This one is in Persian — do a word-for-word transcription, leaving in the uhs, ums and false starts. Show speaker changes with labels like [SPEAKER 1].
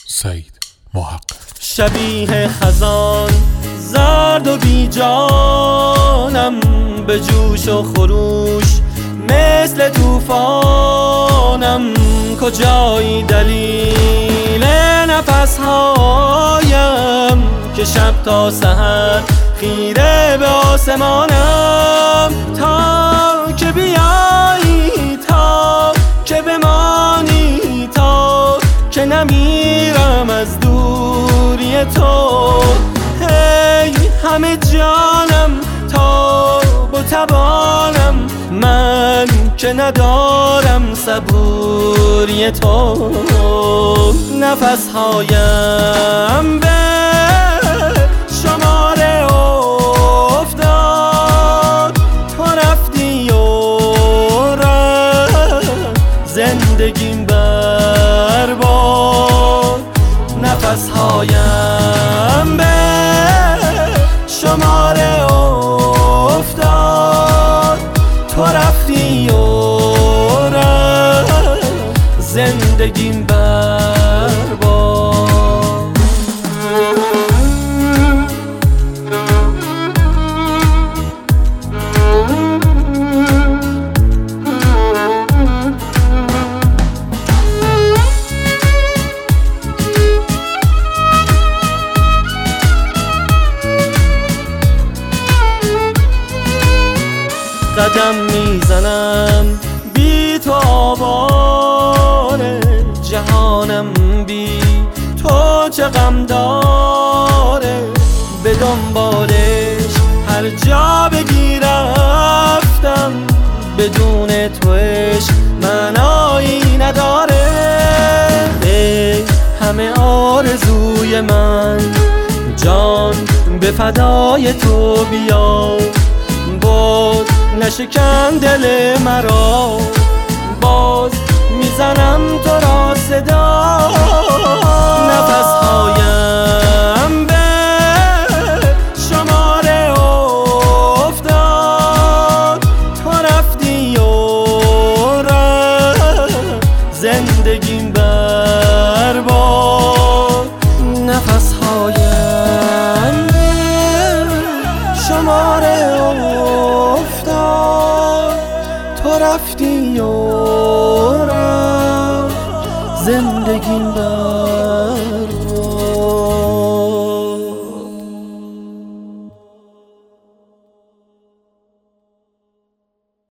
[SPEAKER 1] سعید محقق.
[SPEAKER 2] شبیه خزان زرد و بی جانم، به جوش و خروش مثل طوفانم. کجایی دلیل نفسهایم که شب تا سحر خیره به آسمانم؟ تا که بیایی، تا که بمانی، تا که نمیرم از دوری تو. هی همه جانم، تا با توانم، من که ندارم صبوری تو. نفسهایم به شماره افتاد، تو رفتی و رفت زندگیم برباد. نفسهایم به شماره افتاد، تو رفتی و رفت زندگیم برباد. قدم میزنم بی تو آواره، جهانم بی تو چه غم داره. به دنبالش هر جا بگی رفتم، بدون تو عشق معنایی نداره. ای همه آرزوی من، جان به فدای تو بیا. باز نشکن دل مرا، باز میزنم تو را صدا. نفسهایم به شماره افتاد، تو رفتی و رفت زندگیم برباد. نفسهایم به شماره افتاد، تو رفتی و رفت زندگیم برباد.